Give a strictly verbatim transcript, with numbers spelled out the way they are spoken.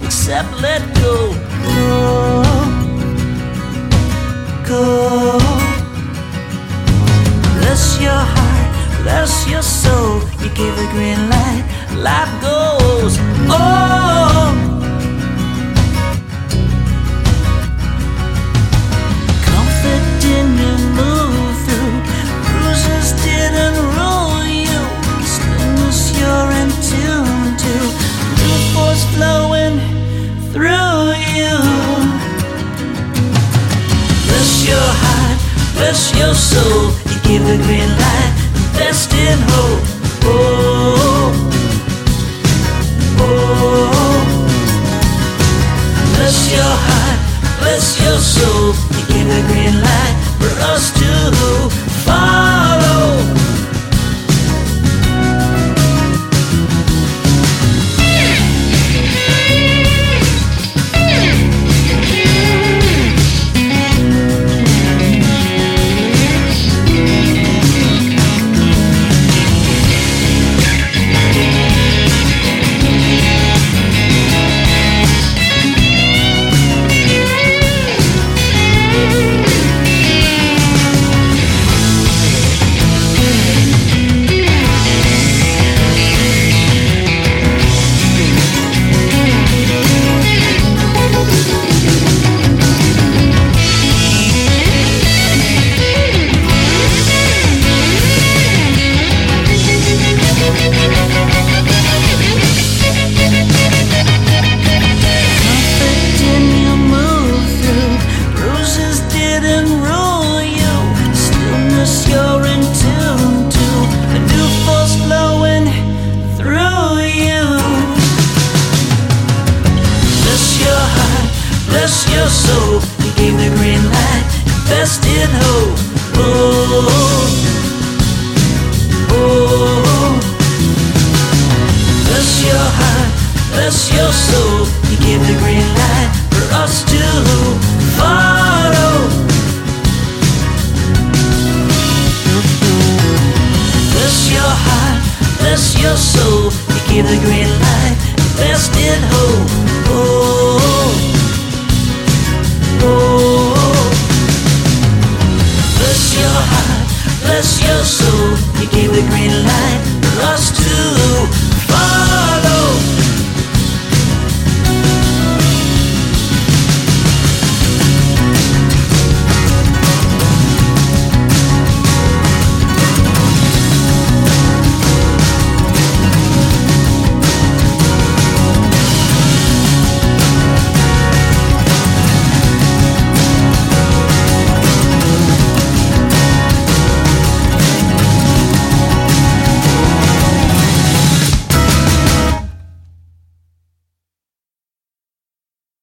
except let go. Go, go. Bless your heart, bless your soul. You give a green light, life goes. Oh, comfort didn't move through, bruises didn't rule you. Stillness you're in tune to, new force flowing through you. Bless your heart, bless your soul. You give the green light, invest in hope. Oh, oh. Bless your heart, bless your soul. You give the green light for us to follow. Bless your soul, you gave the green light, invest in hope. Oh, oh. Bless your heart, bless your soul, you gave the green light for us to follow. Bless your heart, bless your soul, you gave the green light, invest in hope.